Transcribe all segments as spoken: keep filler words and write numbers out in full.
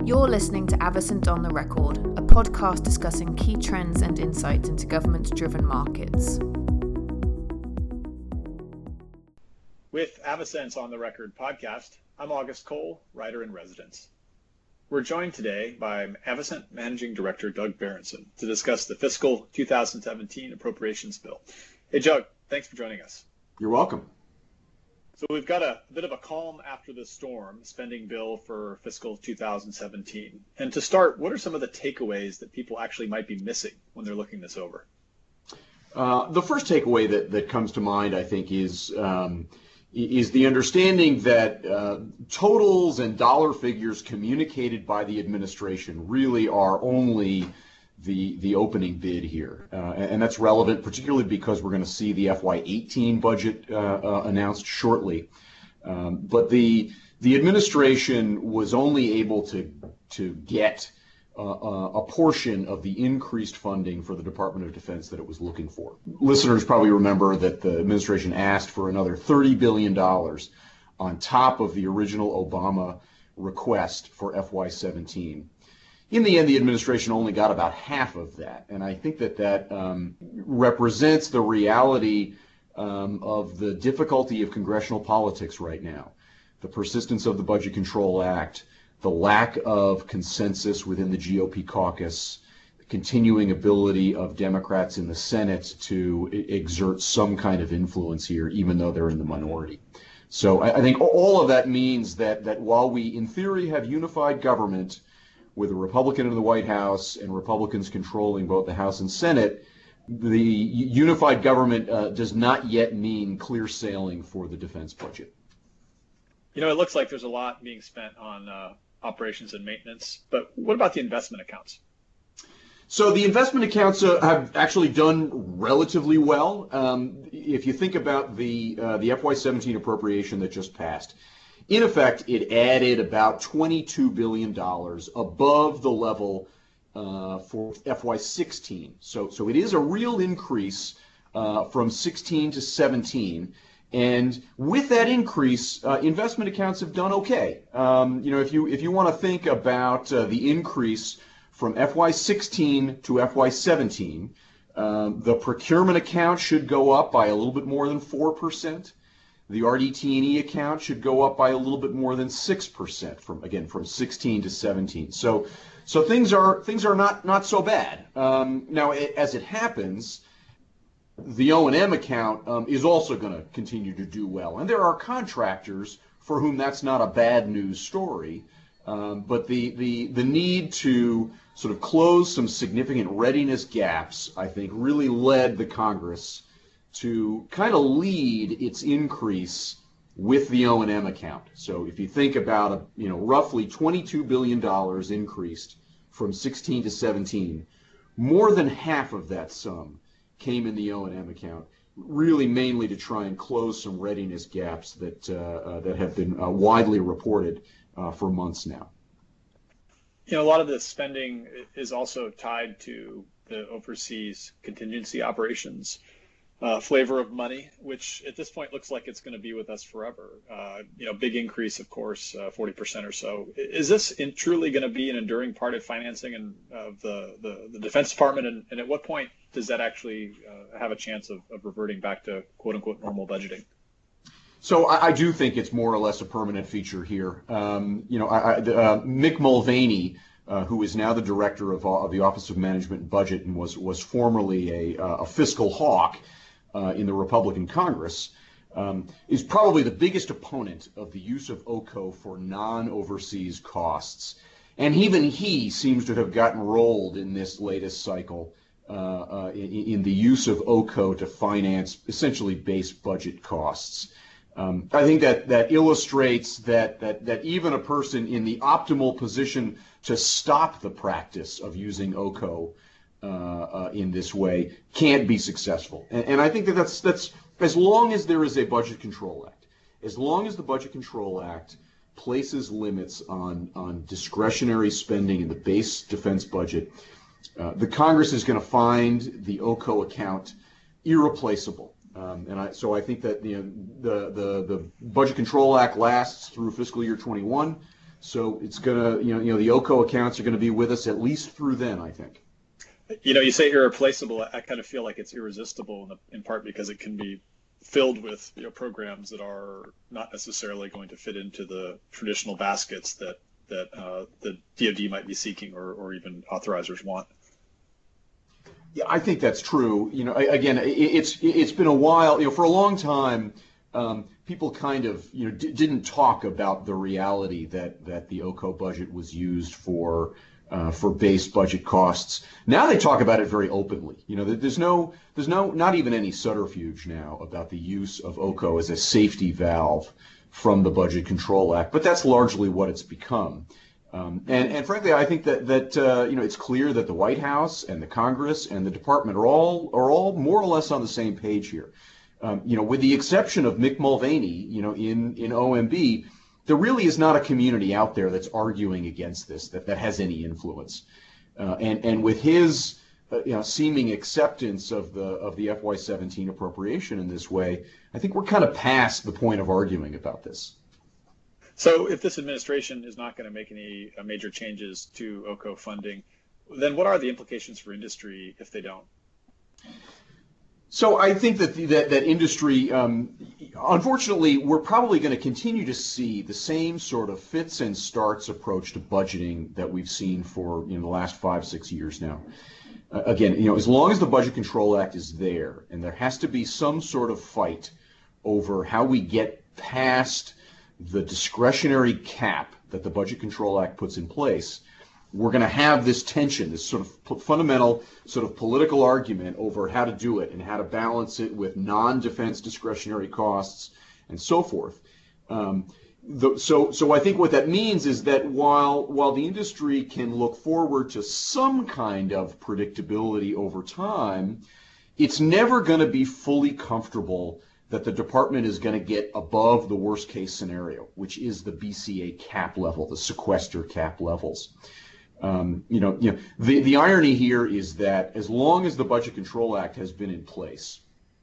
You're listening to Avocent on the Record, a podcast discussing key trends and insights into government-driven markets. With Avocent's On the Record podcast, I'm August Cole, writer-in-residence. We're joined today by Avocent Managing Director Doug Berenson to discuss the fiscal two thousand seventeen appropriations bill. Hey, Doug, thanks for joining us. You're welcome. So we've got a, a bit of a calm after the storm spending bill for fiscal two thousand seventeen. And to start, what are some of the takeaways that people actually might be missing when they're looking this over? Uh, the first takeaway that, that comes to mind, I think, is um, is the understanding that uh, totals and dollar figures communicated by the administration really are only the the opening bid here, uh, and that's relevant particularly because we're going to see the F Y eighteen budget uh, uh, announced shortly. Um, but the the administration was only able to to get uh, a portion of the increased funding for the Department of Defense that it was looking for. Listeners probably remember that the administration asked for another thirty billion dollars on top of the original Obama request for F Y seventeen. In the end, the administration only got about half of that, and I think that that um, represents the reality um, of the difficulty of congressional politics right now. The persistence of the Budget Control Act, the lack of consensus within the G O P caucus, the continuing ability of Democrats in the Senate to exert some kind of influence here, even though they're in the minority. So I, I think all of that means that, that while we, in theory, have unified government, with a Republican in the White House and Republicans controlling both the House and Senate, the unified government uh, does not yet mean clear sailing for the defense budget. You know, it looks like there's a lot being spent on uh, operations and maintenance, but what about the investment accounts? So the investment accounts uh, have actually done relatively well. Um, if you think about the uh, the F Y seventeen appropriation that just passed, in effect, it added about twenty-two billion dollars above the level uh, for F Y sixteen. So, so it is a real increase uh, from sixteen to seventeen. And with that increase, uh, investment accounts have done okay. Um, you know, if you if you want to think about uh, the increase from F Y sixteen to F Y seventeen, um, the procurement account should go up by a little bit more than four percent. The R D T and E account should go up by a little bit more than six percent from, again, from sixteen to seventeen. So, so things are things are not not so bad. Um, now, it, as it happens, the O and M account um, is also going to continue to do well, and there are contractors for whom that's not a bad news story. Um, but the the the need to sort of close some significant readiness gaps, I think, really led the Congress to kind of lead its increase with the O and M account. So if you think about a, you know, roughly twenty-two billion dollars increased from sixteen to seventeen, more than half of that sum came in the O and M account, really mainly to try and close some readiness gaps that uh, uh, that have been uh, widely reported uh, for months now. You know, a lot of this spending is also tied to the overseas contingency operations Uh, flavor of money, which at this point looks like it's going to be with us forever. Uh, you know, big increase, of course, uh, forty percent or so. Is this in, truly going to be an enduring part of financing and of the, the, the Defense Department? And, and at what point does that actually uh, have a chance of, of reverting back to quote unquote normal budgeting? So I, I do think it's more or less a permanent feature here. Um, you know, I, I, uh, Mick Mulvaney, uh, who is now the director of, of the Office of Management and Budget and was was formerly a, a fiscal hawk Uh, in the Republican Congress, um, is probably the biggest opponent of the use of O C O for non-overseas costs. And even he seems to have gotten rolled in this latest cycle uh, uh, in, in the use of O C O to finance essentially base budget costs. Um, I think that that illustrates that, that, that even a person in the optimal position to stop the practice of using O C O Uh, uh, in this way can't be successful, and, and I think that that's that's as long as there is a Budget Control Act, as long as the Budget Control Act places limits on on discretionary spending in the base defense budget, uh, the Congress is going to find the O C O account irreplaceable. Um, and I, so I think that you know, the the the Budget Control Act lasts through fiscal year twenty-one. So it's gonna, you know, you know, the O C O accounts are going to be with us at least through then, I think. You know, you say irreplaceable. I kind of feel like it's irresistible in, the, in part because it can be filled with, you know, programs that are not necessarily going to fit into the traditional baskets that that uh, the D O D might be seeking or, or even authorizers want. Yeah, I think that's true. You know, again, it's it's been a while. You know, for a long time, um, people kind of you know d- didn't talk about the reality that that the O C O budget was used for. Uh, for base budget costs. Now they talk about it very openly. You know, there's no, there's no, not even any subterfuge now about the use of O C O as a safety valve from the Budget Control Act. But that's largely what it's become. Um, and, and frankly, I think that that uh, you know it's clear that the White House and the Congress and the Department are all are all more or less on the same page here. Um, you know, with the exception of Mick Mulvaney, you know, in in O M B. There really is not a community out there that's arguing against this, that, that has any influence. Uh, and, and with his uh, you know, seeming acceptance of the of the F Y seventeen appropriation in this way, I think we're kind of past the point of arguing about this. So if this administration is not going to make any uh, major changes to O C O funding, then what are the implications for industry if they don't? So I think that the, that, that industry, um, unfortunately, we're probably going to continue to see the same sort of fits and starts approach to budgeting that we've seen for you know the last five, six years now. Uh, again, you know, as long as the Budget Control Act is there, and there has to be some sort of fight over how we get past the discretionary cap that the Budget Control Act puts in place, we're going to have this tension, this sort of fundamental sort of political argument over how to do it and how to balance it with non-defense discretionary costs and so forth. Um, the, so, so I think what that means is that while while the industry can look forward to some kind of predictability over time, it's never going to be fully comfortable that the department is going to get above the worst case scenario, which is the B C A cap level, the sequester cap levels. Um, you know, you know the, the irony here is that as long as the Budget Control Act has been in place,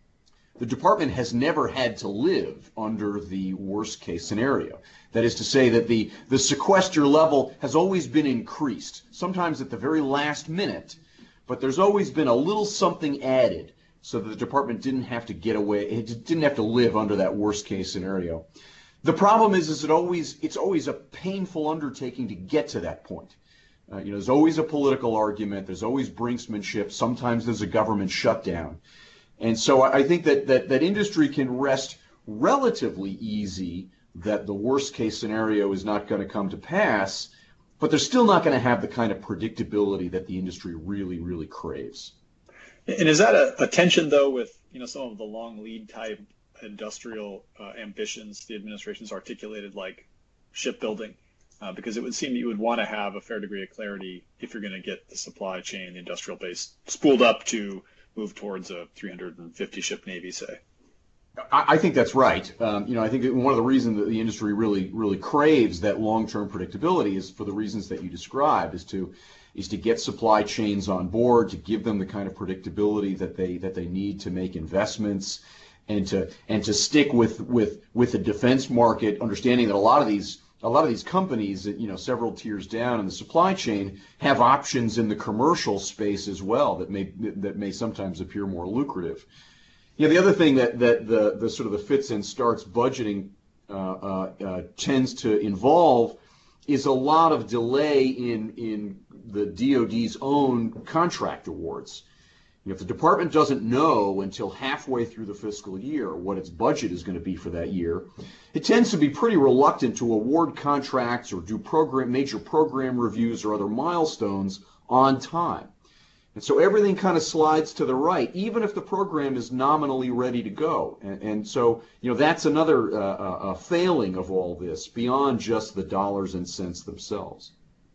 the department has never had to live under the worst case scenario. That is to say that the, the sequester level has always been increased, sometimes at the very last minute, but there's always been a little something added so that the department didn't have to get away, it didn't have to live under that worst case scenario. The problem is, is it always, it's always a painful undertaking to get to that point. Uh, you know, there's always a political argument. There's always brinksmanship. Sometimes there's a government shutdown. And so I think that, that, that industry can rest relatively easy that the worst case scenario is not going to come to pass, but they're still not going to have the kind of predictability that the industry really, really craves. And is that a, a tension, though, with you know some of the long lead type industrial uh, ambitions the administration's articulated, like shipbuilding? Uh, because it would seem you would want to have a fair degree of clarity if you're going to get the supply chain, the industrial base, spooled up to move towards a three hundred fifty ship Navy, say. I, I think that's right. Um, you know, I think that one of the reasons that the industry really, really craves that long-term predictability is for the reasons that you described, is to is to get supply chains on board, to give them the kind of predictability that they that they need to make investments, and to and to stick with with with the defense market, understanding that a lot of these. A lot of these companies that, you know, several tiers down in the supply chain have options in the commercial space as well that may that may sometimes appear more lucrative. You know, the other thing that, that the, the sort of the fits and starts budgeting uh, uh, uh, tends to involve is a lot of delay in, in the D O D's own contract awards. You know, if the department doesn't know until halfway through the fiscal year what its budget is going to be for that year, it tends to be pretty reluctant to award contracts or do program major program reviews or other milestones on time. And so everything kind of slides to the right, even if the program is nominally ready to go. And, and so, you know, that's another uh, uh, failing of all this beyond just the dollars and cents themselves.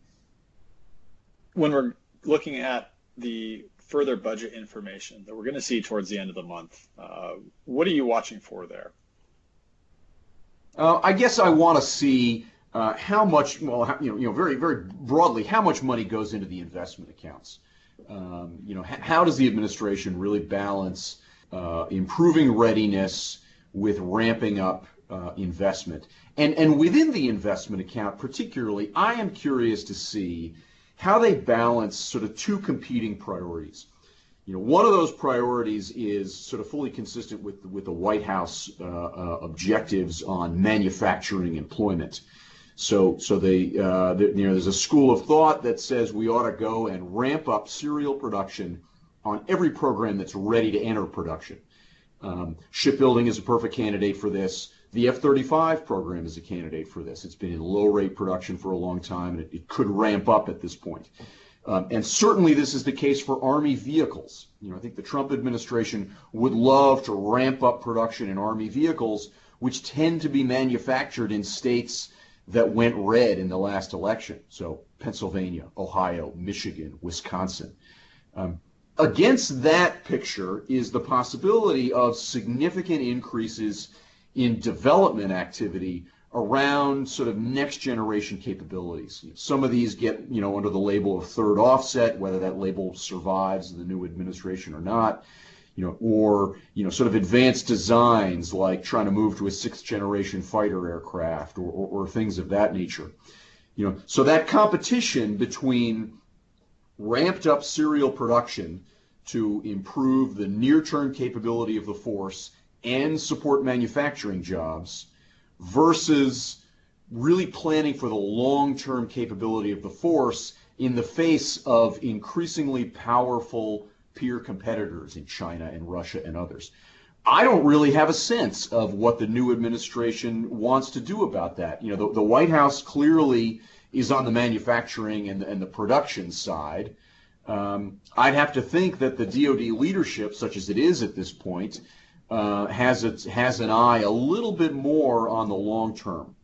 When we're looking at the further budget information that we're going to see towards the end of the month, uh, what are you watching for there? Uh, I guess I want to see uh, how much, well, how, you know, you know, very, very broadly, how much money goes into the investment accounts. Um, you know, h- how does the administration really balance uh, improving readiness with ramping up uh, investment. And, and within the investment account particularly, I am curious to see how they balance sort of two competing priorities. You know, one of those priorities is sort of fully consistent with, with the White House uh, uh, objectives on manufacturing employment. So, so they, uh, the, you know, there's a school of thought that says we ought to go and ramp up serial production on every program that's ready to enter production. Um, shipbuilding is a perfect candidate for this. The F thirty-five program is a candidate for this. It's been in low rate production for a long time, and it, it could ramp up at this point. Um, and certainly this is the case for Army vehicles. You know, I think the Trump administration would love to ramp up production in Army vehicles, which tend to be manufactured in states that went red in the last election. So Pennsylvania, Ohio, Michigan, Wisconsin. Um, against that picture is the possibility of significant increases in development activity around sort of next generation capabilities. Some of these get, you know, under the label of third offset, whether that label survives the new administration or not, you know, or, you know, sort of advanced designs like trying to move to a sixth generation fighter aircraft or, or, or things of that nature. You know, so that competition between ramped up serial production to improve the near-term capability of the force and support manufacturing jobs versus really planning for the long-term capability of the force in the face of increasingly powerful peer competitors in China and Russia and others. I don't really have a sense of what the new administration wants to do about that. You know, the, the White House clearly is on the manufacturing and, and the production side. Um, I'd have to think that the D O D leadership, such as it is at this point, uh, has its, has an eye a little bit more on the long term.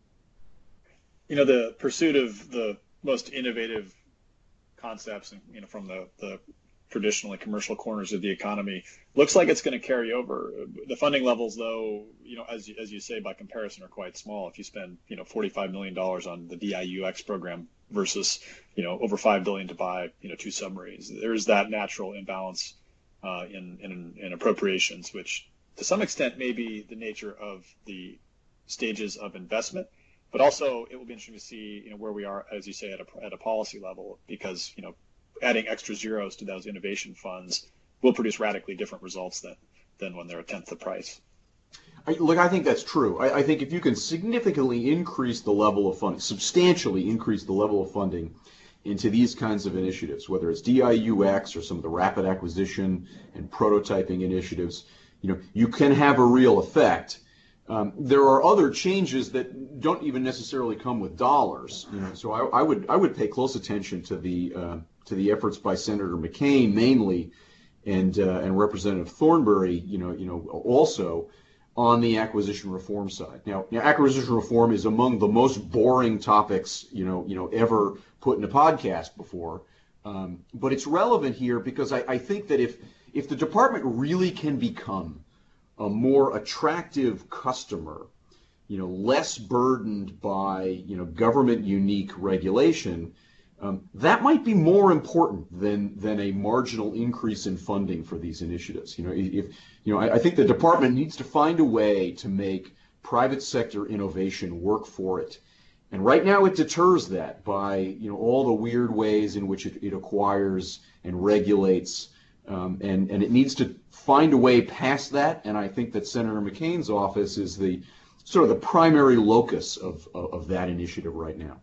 You know, the pursuit of the most innovative concepts, and you know, from the, the traditionally commercial corners of the economy, looks like it's going to carry over. The funding levels, though, you know, as you, as you say, by comparison, are quite small. If you spend, you know, forty-five million dollars on the D I U X program versus, you know, over five billion dollars to buy, you know, two submarines, there is that natural imbalance uh, in, in in appropriations, which to some extent may be the nature of the stages of investment. But also, it will be interesting to see, you know, where we are, as you say, at a at a policy level, because, you know, adding extra zeros to those innovation funds will produce radically different results than than when they're a tenth the price. I, look, I think that's true. I, I think if you can significantly increase the level of funding, substantially increase the level of funding into these kinds of initiatives, whether it's D I U X or some of the rapid acquisition and prototyping initiatives, you know, you can have a real effect. Um, there are other changes that don't even necessarily come with dollars, you know. So I, I would I would pay close attention to the uh, to the efforts by Senator McCain mainly, and uh, and Representative Thornberry, you know, you know, also on the acquisition reform side. Now, now, acquisition reform is among the most boring topics, you know, you know, ever put in a podcast before, um, but it's relevant here because I, I think that if if the department really can become a more attractive customer, you know, less burdened by, you know, government unique regulation, um, that might be more important than than a marginal increase in funding for these initiatives. You know, if you know, I, I think the department needs to find a way to make private sector innovation work for it. And right now it deters that by, you know, all the weird ways in which it, it acquires and regulates. Um, and, and it needs to find a way past that, and I think that Senator McCain's office is the sort of the primary locus of, of, of that initiative right now.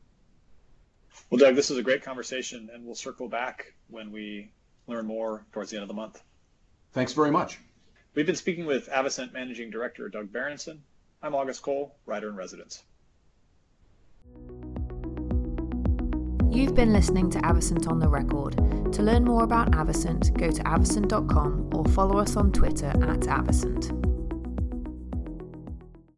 Well, Doug, this is a great conversation, and we'll circle back when we learn more towards the end of the month. Thanks very much. We've been speaking with Avascent Managing Director Doug Berenson. I'm August Cole, Writer-in-Residence. You've been listening to Avascent on the Record. To learn more about Avascent, go to avascent dot com or follow us on Twitter at Avascent.